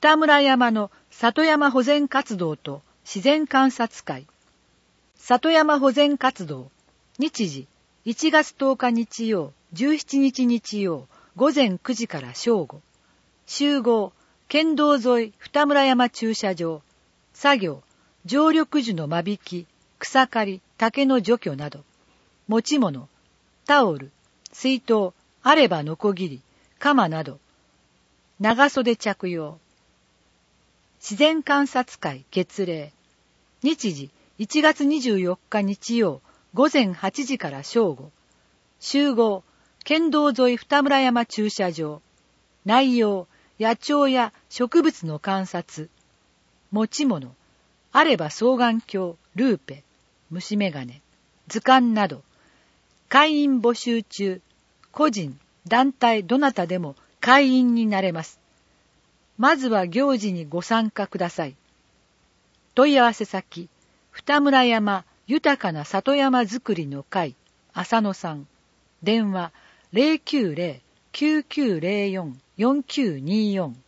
二村山の里山保全活動と自然観察会。里山保全活動。日時、1月10日日曜、17日日曜、午前9時から正午。集合、県道沿い二村山駐車場。作業、常緑樹の間引き、草刈り、竹の除去など。持ち物、タオル、水筒、あればノコギリ、鎌など。長袖着用。自然観察会月例。日時、1月24日日曜、午前8時から正午。集合、県道沿い二村山駐車場。内容、野鳥や植物の観察。持ち物、あれば双眼鏡、ルーペ、虫眼鏡、図鑑など。会員募集中。個人、団体どなたでも会員になれます。まずは行事にご参加ください。問い合わせ先、二村山豊かな里山づくりの会、浅野さん。電話 090-9904-4924